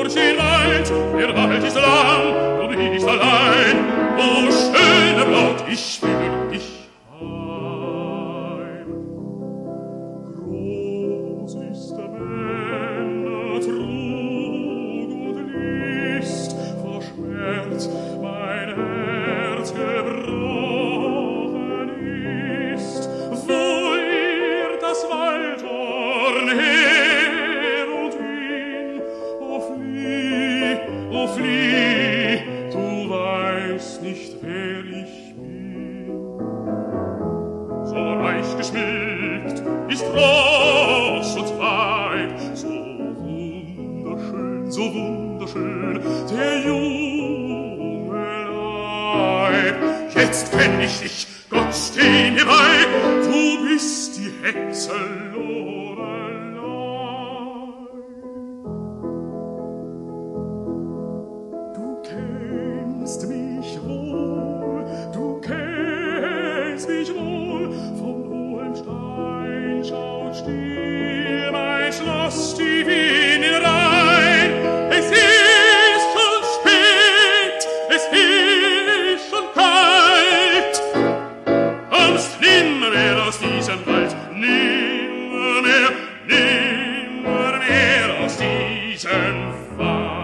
durch den Wald, der Wald ist lang, du bist allein, o schöne Braut, ich führe dich heim. Groß ist der Männer Trug und List, vor Schmerz mein Herz gebrochen ist, wo wird das Waldhorn her und hin, o flieh, du weißt nicht, wer ich bin. So reich geschmückt ist Ross und Weib, so wunderschön, der junge Leib. Jetzt kenn ich dich, Gott steh mir bei, du bist die Hexe Lorelei. Du kennst mich wohl, vom hohen Stein schaut still mein Schloss tief in den Rhein. Es ist schon spät, es ist schon kalt, kommst nimmermehr aus diesem Wald, nimmermehr aus diesem Wald.